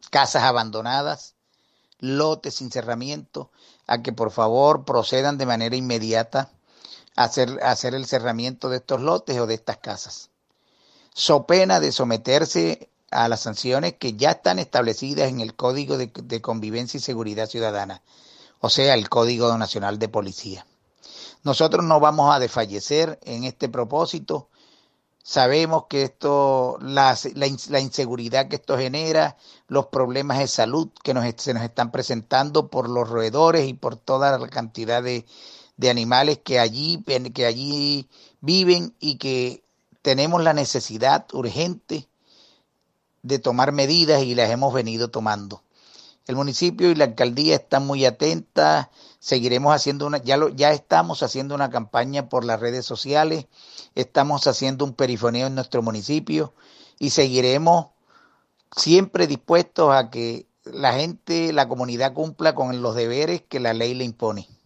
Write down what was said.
casas abandonadas, lotes sin cerramiento, a que por favor procedan de manera inmediata a hacer el cerramiento de estos lotes o de estas casas, so pena de someterse a las sanciones que ya están establecidas en el Código de Convivencia y Seguridad Ciudadana, o sea, el Código Nacional de Policía. Nosotros no vamos a desfallecer en este propósito. Sabemos que la inseguridad que esto genera, los problemas de salud que se nos están presentando por los roedores y por toda la cantidad de animales que allí viven y que tenemos la necesidad urgente de tomar medidas y las hemos venido tomando. El municipio y la alcaldía están muy atentas, seguiremos haciendo ya estamos haciendo una campaña por las redes sociales, estamos haciendo un perifoneo en nuestro municipio y seguiremos siempre dispuestos a que la gente, la comunidad cumpla con los deberes que la ley le impone.